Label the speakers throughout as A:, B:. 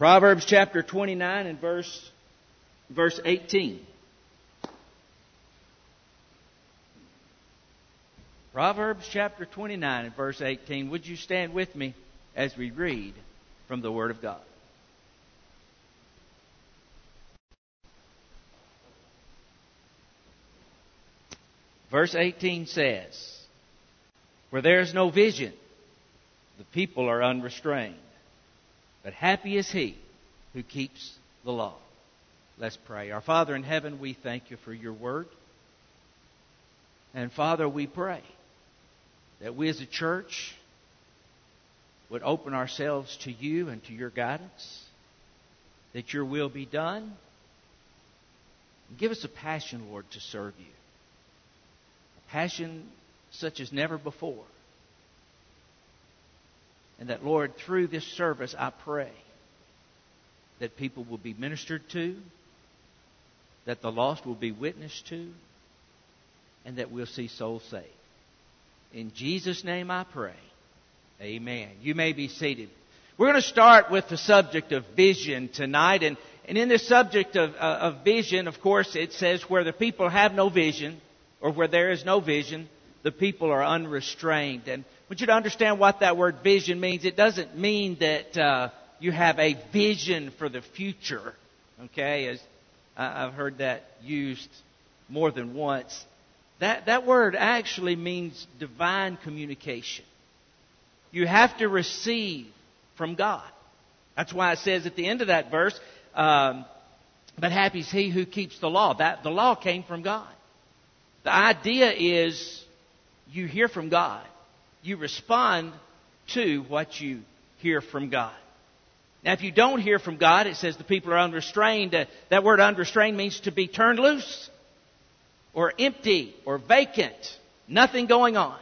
A: Proverbs chapter 29 and verse 18. Proverbs chapter 29 and verse 18. Would you stand with me as we read from the Word of God? Verse 18 says, "Where there is no vision, the people are unrestrained. But happy is he who keeps the law." Let's pray. Our Father in heaven, we thank you for your word. And Father, we pray that we as a church would open ourselves to you and to your guidance, that your will be done. Give us a passion, Lord, to serve you. A passion such as never before. And that, Lord, through this service, I pray that people will be ministered to, that the lost will be witnessed to, and that we'll see souls saved. In Jesus' name I pray. Amen. You may be seated. We're going to start with the subject of vision tonight. And in this subject of vision, of course, it says where the people have no vision, or where there is no vision, the people are unrestrained. And I want you to understand what that word vision means. It doesn't mean that you have a vision for the future. Okay, as I've heard that used more than once. That word actually means divine communication. You have to receive from God. That's why it says at the end of that verse, "But happy is he who keeps the law." The law came from God. The idea is you hear from God. You respond to what you hear from God. Now, if you don't hear from God, it says the people are unrestrained. That word unrestrained means to be turned loose, or empty, or vacant. Nothing going on.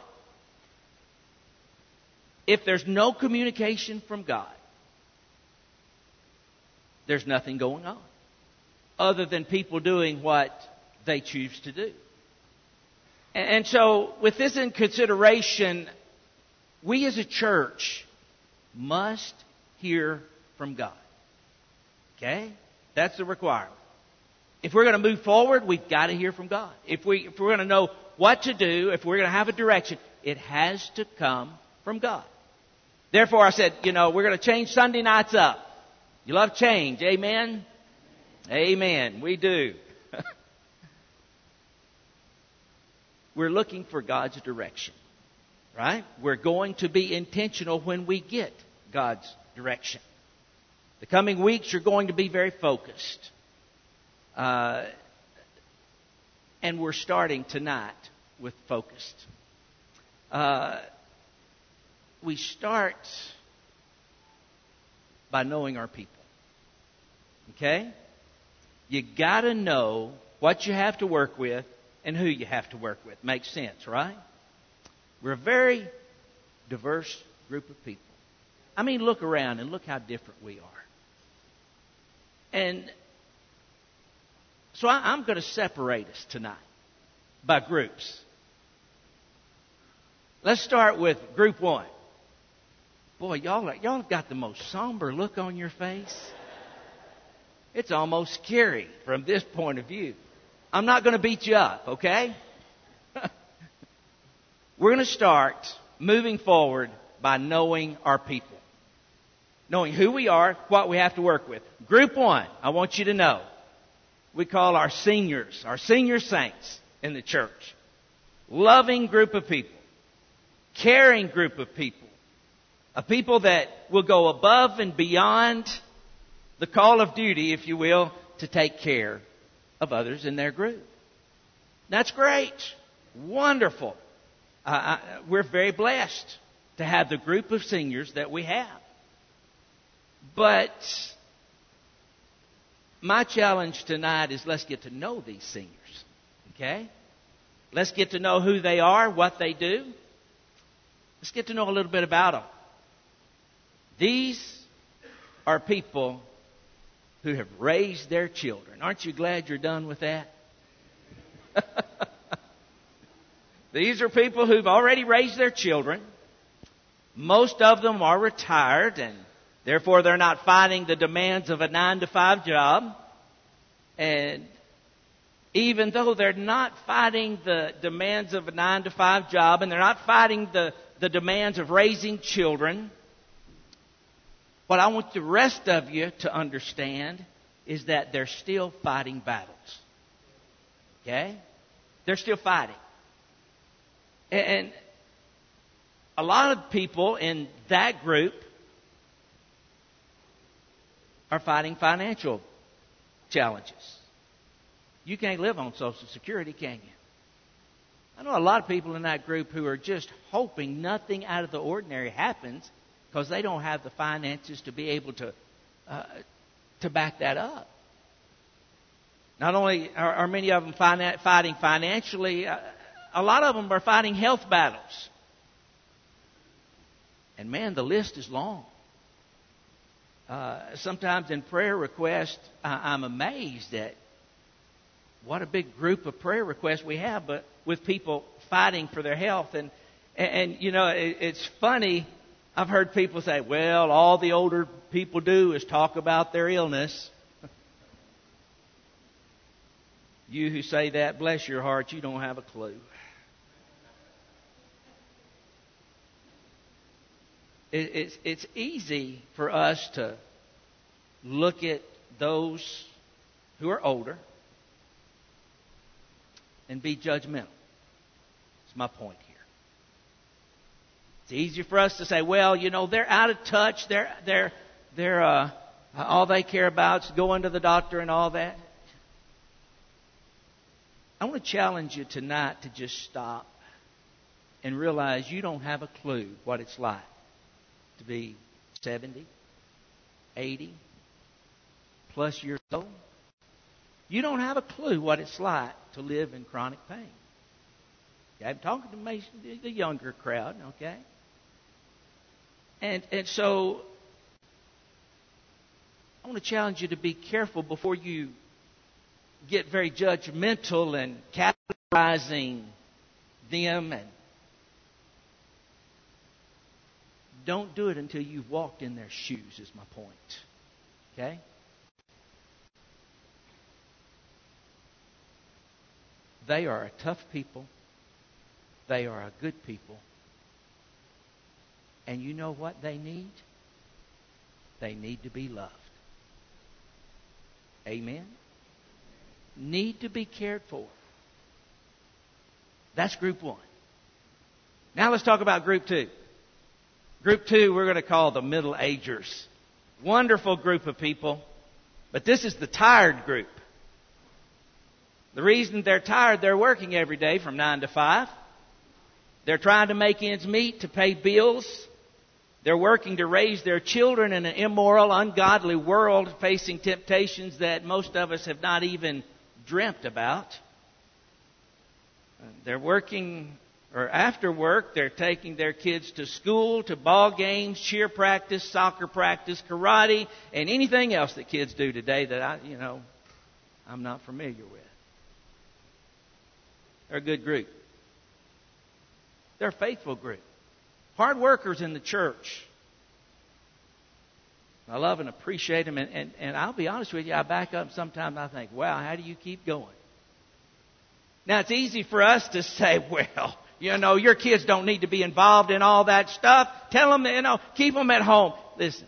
A: If there's no communication from God, there's nothing going on other than people doing what they choose to do. And so, with this in consideration, we as a church must hear from God. Okay? That's the requirement. If we're going to move forward, we've got to hear from God. If we're going to know what to do, if we're going to have a direction, it has to come from God. Therefore, I said, we're going to change Sunday nights up. You love change, amen? Amen. We do. We're looking for God's direction, right? We're going to be intentional when we get God's direction. The coming weeks are going to be very focused. And we're starting tonight with focused. We start by knowing our people. Okay? You got to know what you have to work with and who you have to work with. Makes sense, right? We're a very diverse group of people. I mean, look around and look how different we are. And so I'm going to separate us tonight by groups. Let's start with group one. Boy, y'all have got the most somber look on your face. It's almost scary from this point of view. I'm not going to beat you up, okay? We're going to start moving forward by knowing our people. Knowing who we are, what we have to work with. Group one, I want you to know. We call our senior saints in the church. Loving group of people. Caring group of people. A people that will go above and beyond the call of duty, if you will, to take care of others in their group. That's great. Wonderful. We're very blessed to have the group of seniors that we have. But my challenge tonight is let's get to know these seniors. Okay? Let's get to know who they are, what they do. Let's get to know a little bit about them. These are people who have raised their children. Aren't you glad you're done with that? These are people who've already raised their children. Most of them are retired and Therefore, they're not fighting the demands of a 9-to-5 job. And even though they're not fighting the demands of a 9-to-5 job, and they're not fighting the demands of raising children, what I want the rest of you to understand is that they're still fighting battles. Okay? They're still fighting. And a lot of people in that group are fighting financial challenges. You can't live on Social Security, can you? I know a lot of people in that group who are just hoping nothing out of the ordinary happens because they don't have the finances to be able to back that up. Not only are many of them fighting financially, a lot of them are fighting health battles. And man, the list is long. Sometimes in prayer requests, I'm amazed at what a big group of prayer requests we have, but with people fighting for their health. And you know, it's funny. I've heard people say, well, all the older people do is talk about their illness. You who say that, bless your heart, you don't have a clue. It's easy for us to look at those who are older and be judgmental. That's my point here. It's easier for us to say, well, you know, they're out of touch. They're all they care about is going to the doctor and all that. I want to challenge you tonight to just stop and realize you don't have a clue what it's like to be 70, 80 plus years old. You don't have a clue what it's like to live in chronic pain. Okay, I'm talking to the younger crowd, okay? And so I want to challenge you to be careful before you get very judgmental and categorizing them, and don't do it until you've walked in their shoes, is my point. Okay? They are a tough people. They are a good people. And you know what they need? They need to be loved. Amen? Need to be cared for. That's group one. Now let's talk about group two. Group two we're going to call the middle-agers. Wonderful group of people. But this is the tired group. The reason they're tired, they're working every day from 9 to 5. They're trying to make ends meet to pay bills. They're working to raise their children in an immoral, ungodly world, facing temptations that most of us have not even dreamt about. They're working, or after work, they're taking their kids to school, to ball games, cheer practice, soccer practice, karate, and anything else that kids do today that I'm not familiar with. They're a good group. They're a faithful group. Hard workers in the church. I love and appreciate them. And I'll be honest with you, I back up sometimes and I think, wow, how do you keep going? Now, it's easy for us to say, well, your kids don't need to be involved in all that stuff. Tell them, keep them at home. Listen.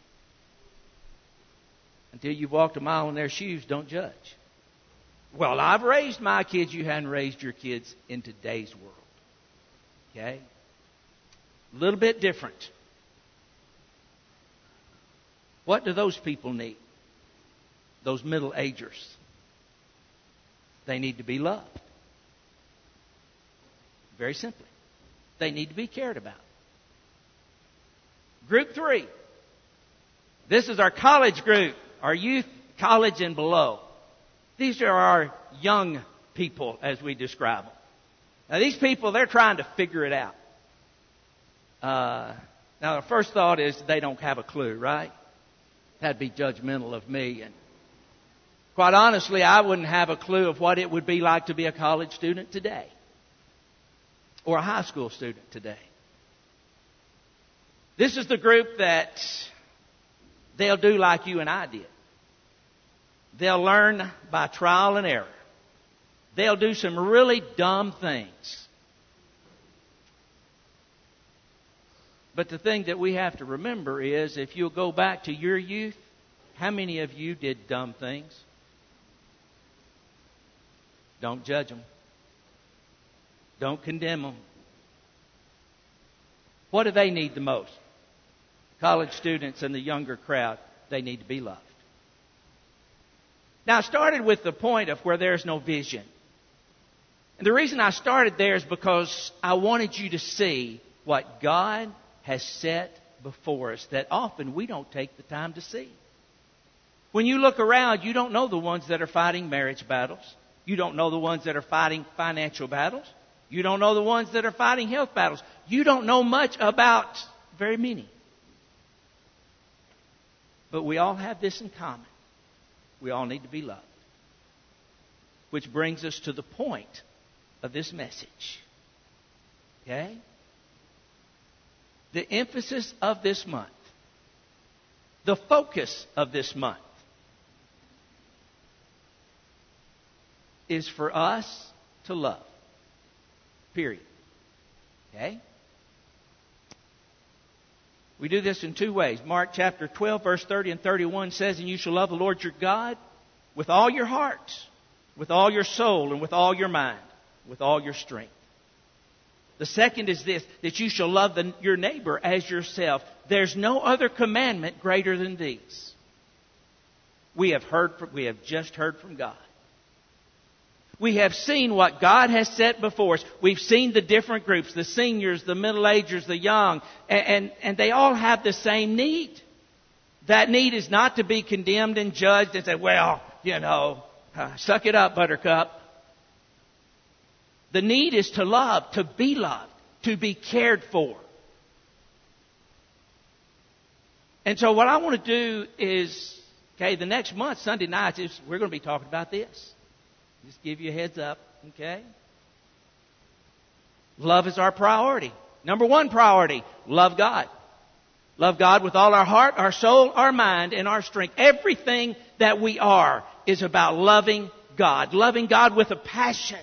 A: Until you've walked a mile in their shoes, don't judge. Well, I've raised my kids. You hadn't raised your kids in today's world. Okay? A little bit different. What do those people need? Those middle-agers. They need to be loved. Very simply. They need to be cared about. Group 3. This is our college group. Our youth, college and below. These are our young people, as we describe them. Now, these people, they're trying to figure it out. Now, the first thought is they don't have a clue, right? That'd be judgmental of me. And quite honestly, I wouldn't have a clue of what it would be like to be a college student today. Or a high school student today. This is the group that they'll do like you and I did. They'll learn by trial and error. They'll do some really dumb things. But the thing that we have to remember is, if you'll go back to your youth, how many of you did dumb things? Don't judge them. Don't condemn them. What do they need the most? College students and the younger crowd, they need to be loved. Now, I started with the point of where there's no vision. And the reason I started there is because I wanted you to see what God has set before us that often we don't take the time to see. When you look around, you don't know the ones that are fighting marriage battles. You don't know the ones that are fighting financial battles. You don't know the ones that are fighting health battles. You don't know much about very many. But we all have this in common. We all need to be loved. Which brings us to the point of this message. Okay? The emphasis of this month. The focus of this month is for us to love. Period. Okay? We do this in two ways. Mark chapter 12, verse 30 and 31 says, "And you shall love the Lord your God with all your heart, with all your soul, and with all your mind, with all your strength." The second is this, that you shall love your neighbor as yourself. There's no other commandment greater than these. We have just heard from God. We have seen what God has set before us. We've seen the different groups, the seniors, the middle-agers, the young, and they all have the same need. That need is not to be condemned and judged and say, well, suck it up, buttercup. The need is to love, to be loved, to be cared for. And so what I want to do is, the next month, Sunday nights, we're going to be talking about this. Just give you a heads up, okay? Love is our priority. Number one priority, love God. Love God with all our heart, our soul, our mind, and our strength. Everything that we are is about loving God. Loving God with a passion.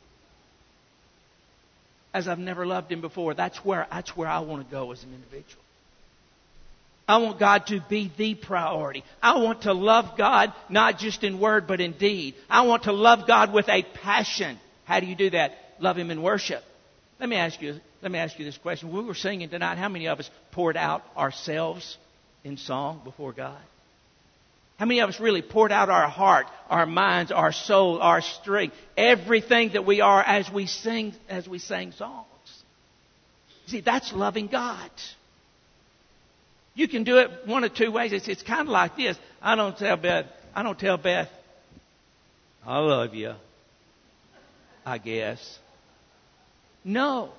A: As I've never loved Him before. That's where I want to go as an individual. I want God to be the priority. I want to love God not just in word but in deed. I want to love God with a passion. How do you do that? Love Him in worship. Let me ask you this question. We were singing tonight. How many of us poured out ourselves in song before God? How many of us really poured out our heart, our minds, our soul, our strength, everything that we are as we sang songs? See, that's loving God. You can do it one of two ways. It's kind of like this. I don't tell Beth, I love you, I guess. No.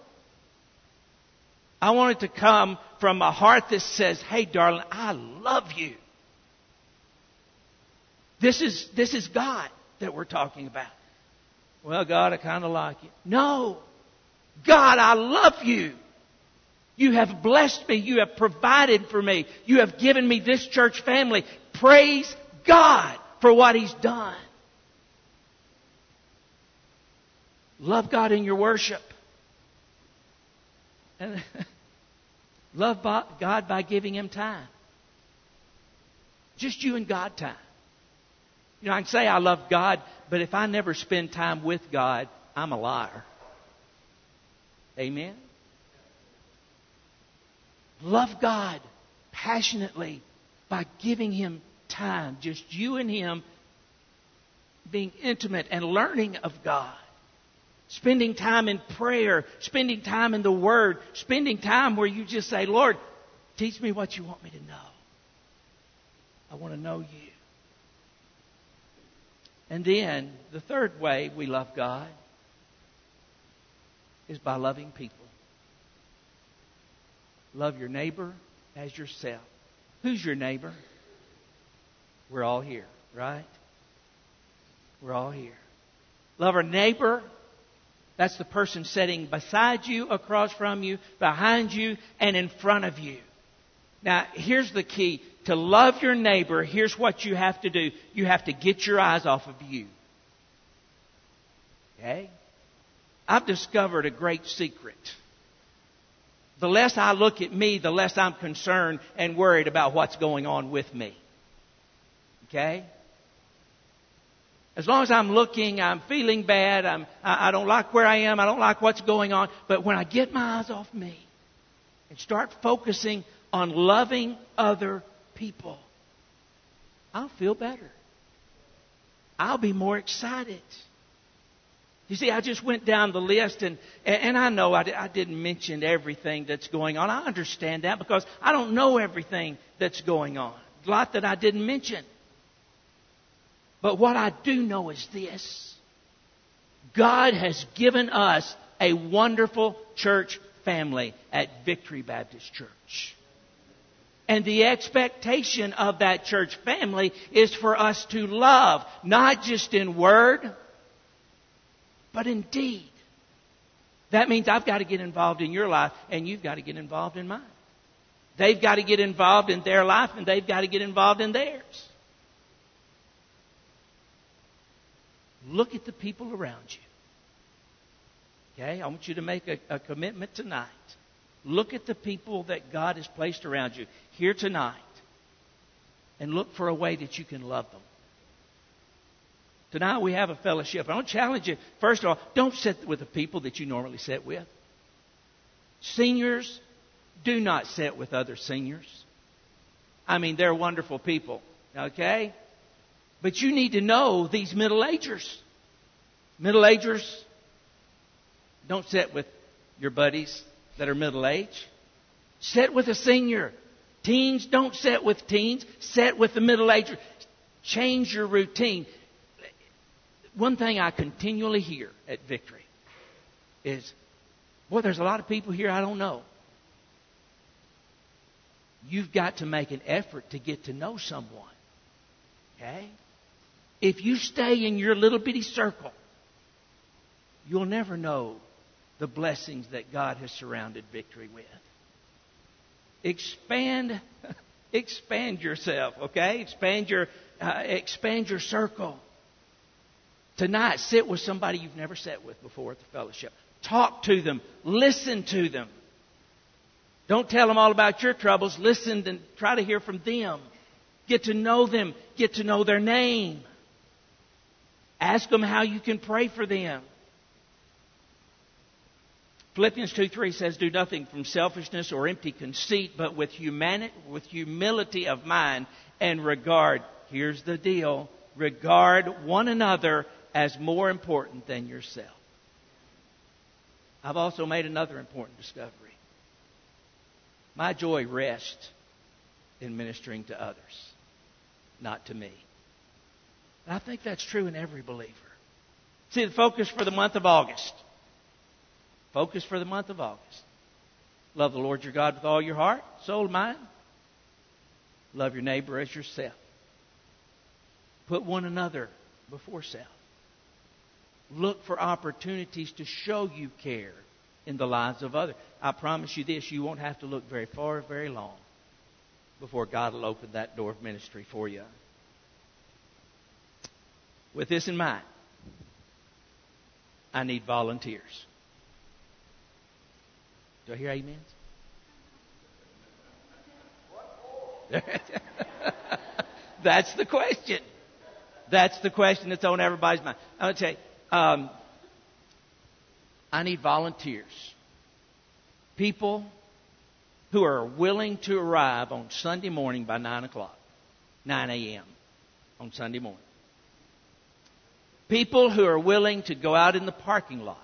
A: I want it to come from a heart that says, hey, darling, I love you. This is God that we're talking about. Well, God, I kind of like you. No. God, I love you. You have blessed me. You have provided for me. You have given me this church family. Praise God for what He's done. Love God in your worship. And love God by giving Him time. Just you and God time. I can say I love God, but if I never spend time with God, I'm a liar. Amen? Love God passionately by giving Him time. Just you and Him being intimate and learning of God. Spending time in prayer. Spending time in the Word. Spending time where you just say, Lord, teach me what you want me to know. I want to know you. And then the third way we love God is by loving people. Love your neighbor as yourself. Who's your neighbor? We're all here, right? We're all here. Love our neighbor. That's the person sitting beside you, across from you, behind you, and in front of you. Now, here's the key. To love your neighbor, here's what you have to do. You have to get your eyes off of you. Okay? I've discovered a great secret. The less I look at me, the less I'm concerned and worried about what's going on with me. Okay? As long as I'm looking, I'm feeling bad, I don't like where I am, I don't like what's going on. But when I get my eyes off me and start focusing on loving other people, I'll feel better. I'll be more excited. You see, I just went down the list, and I know I didn't mention everything that's going on. I understand that because I don't know everything that's going on. A lot that I didn't mention. But what I do know is this. God has given us a wonderful church family at Victory Baptist Church. And the expectation of that church family is for us to love, not just in word, but in deed. That means I've got to get involved in your life, and you've got to get involved in mine. They've got to get involved in their life, and they've got to get involved in theirs. Look at the people around you. Okay? I want you to make a commitment tonight. Look at the people that God has placed around you here tonight. And look for a way that you can love them. Tonight we have a fellowship. I want to challenge you. First of all, don't sit with the people that you normally sit with. Seniors, do not sit with other seniors. I mean, they're wonderful people. Okay? But you need to know these middle-agers. Middle-agers, don't sit with your buddies that are middle-aged. Sit with a senior. Teens, don't sit with teens. Sit with the middle-agers. Change your routine. One thing I continually hear at Victory is, boy, there's a lot of people here I don't know. You've got to make an effort to get to know someone. Okay? If you stay in your little bitty circle, you'll never know the blessings that God has surrounded Victory with. Expand yourself, okay? Expand your circle. Tonight, sit with somebody you've never sat with before at the fellowship. Talk to them. Listen to them. Don't tell them all about your troubles. Listen and try to hear from them. Get to know them. Get to know their name. Ask them how you can pray for them. Philippians 2:3 says, do nothing from selfishness or empty conceit, but with humility of mind and regard. Here's the deal. Regard one another as more important than yourself. I've also made another important discovery. My joy rests in ministering to others, not to me. And I think that's true in every believer. See, the focus for the month of August. Focus for the month of August. Love the Lord your God with all your heart, soul, and mind. Love your neighbor as yourself. Put one another before self. Look for opportunities to show you care in the lives of others. I promise you this, you won't have to look very far or very long before God will open that door of ministry for you. With this in mind, I need volunteers. Do I hear amens? That's the question. That's the question that's on everybody's mind. I'm going to tell you, I need volunteers. People who are willing to arrive on Sunday morning by 9 a.m. on Sunday morning. People who are willing to go out in the parking lot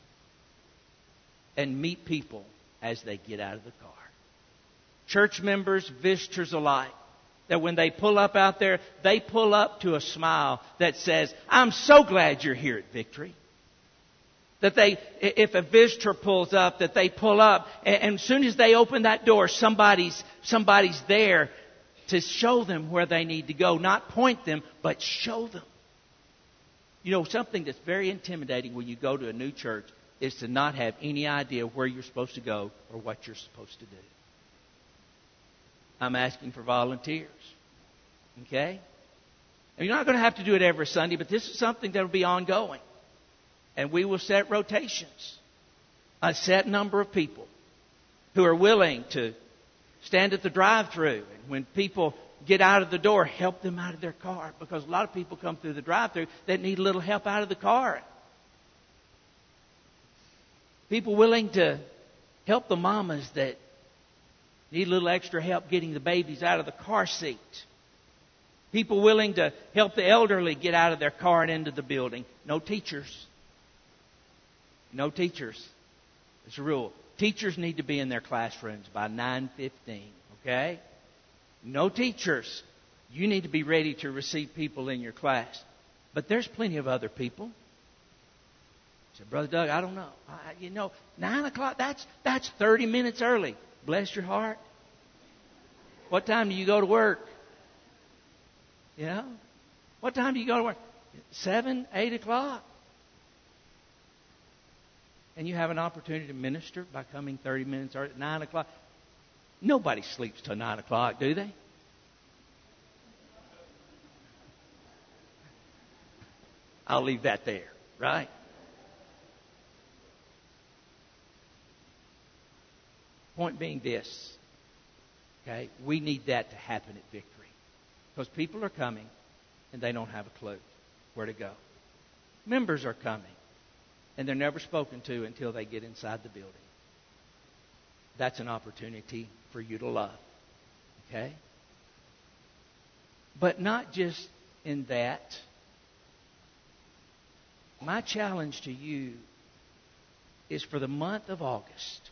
A: and meet people as they get out of the car. Church members, visitors alike. That when they pull up out there, they pull up to a smile that says, I'm so glad you're here at Victory. That if a visitor pulls up, that they pull up, and as soon as they open that door, somebody's there to show them where they need to go. Not point them, but show them. You know, something that's very intimidating when you go to a new church is to not have any idea where you're supposed to go or what you're supposed to do. I'm asking for volunteers. Okay? And you're not going to have to do it every Sunday, but this is something that will be ongoing. And we will set rotations. A set number of people who are willing to stand at the drive-thru. And when people get out of the door, help them out of their car. Because a lot of people come through the drive-thru that need a little help out of the car. People willing to help the mamas that need a little extra help getting the babies out of the car seat. People willing to help the elderly get out of their car and into the building. No teachers. No teachers. It's a rule. Teachers need to be in their classrooms by 9:15. Okay? No teachers. You need to be ready to receive people in your class. But there's plenty of other people. I said, Brother Doug, I don't know. 9 o'clock, that's 30 minutes early. Bless your heart. What time do you go to work? What time do you go to work? 7, 8 o'clock. And you have an opportunity to minister by coming 30 minutes early at 9 o'clock. Nobody sleeps till 9 o'clock, do they? I'll leave that there, right? Point being this, okay? We need that to happen at Victory. Because people are coming and they don't have a clue where to go. Members are coming and they're never spoken to until they get inside the building. That's an opportunity for you to love. Okay? But not just in that. My challenge to you is for the month of August,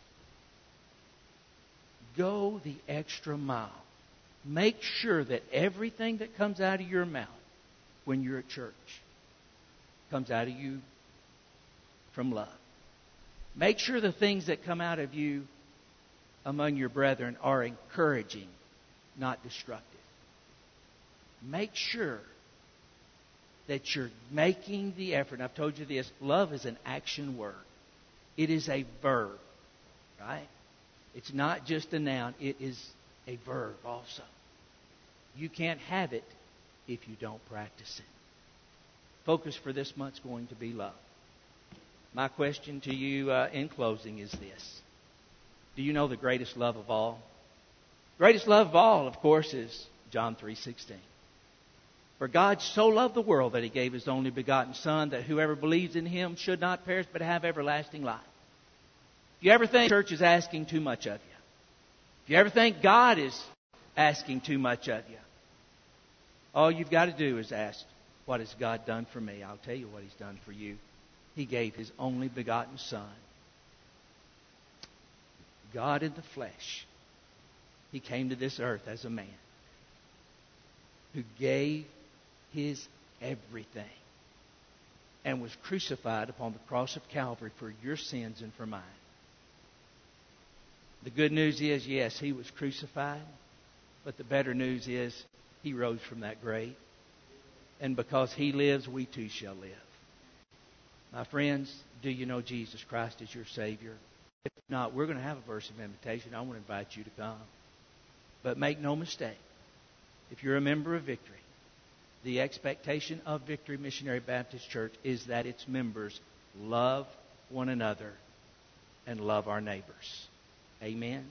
A: go the extra mile. Make sure that everything that comes out of your mouth when you're at church comes out of you from love. Make sure the things that come out of you among your brethren are encouraging, not destructive. Make sure that you're making the effort. And I've told you this, love is an action word. It is a verb, right? It's not just a noun, it is a verb also. You can't have it if you don't practice it. Focus for this month's going to be love. My question to you in closing is this. Do you know the greatest love of all? Greatest love of all, of course, is John 3:16. For God so loved the world that He gave His only begotten Son, that whoever believes in Him should not perish but have everlasting life. If you ever think the church is asking too much of you, if you ever think God is asking too much of you, all you've got to do is ask, what has God done for me? I'll tell you what He's done for you. He gave His only begotten Son. God in the flesh. He came to this earth as a man who gave His everything and was crucified upon the cross of Calvary for your sins and for mine. The good news is, yes, He was crucified, but the better news is He rose from that grave. And because He lives, we too shall live. My friends, do you know Jesus Christ as your Savior? If not, we're going to have a verse of invitation. I want to invite you to come. But make no mistake, if you're a member of Victory, the expectation of Victory Missionary Baptist Church is that its members love one another and love our neighbors. Amen?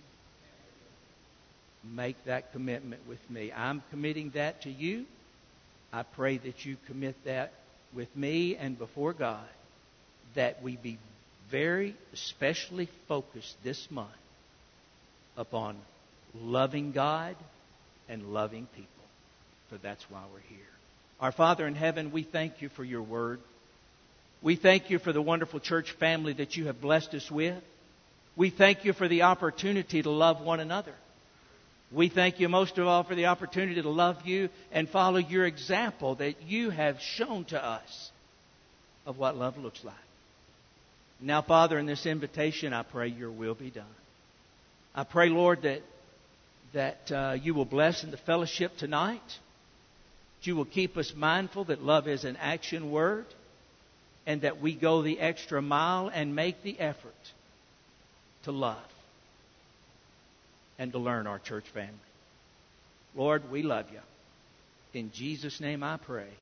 A: Make that commitment with me. I'm committing that to you. I pray that you commit that with me and before God, that we be very especially focused this month upon loving God and loving people. For that's why we're here. Our Father in heaven, we thank You for Your word. We thank You for the wonderful church family that You have blessed us with. We thank You for the opportunity to love one another. We thank You most of all for the opportunity to love You and follow Your example that You have shown to us of what love looks like. Now, Father, in this invitation, I pray Your will be done. I pray, Lord, that You will bless in the fellowship tonight. That You will keep us mindful that love is an action word, and that we go the extra mile and make the effort to love and to learn our church family. Lord, we love you. In Jesus' name I pray.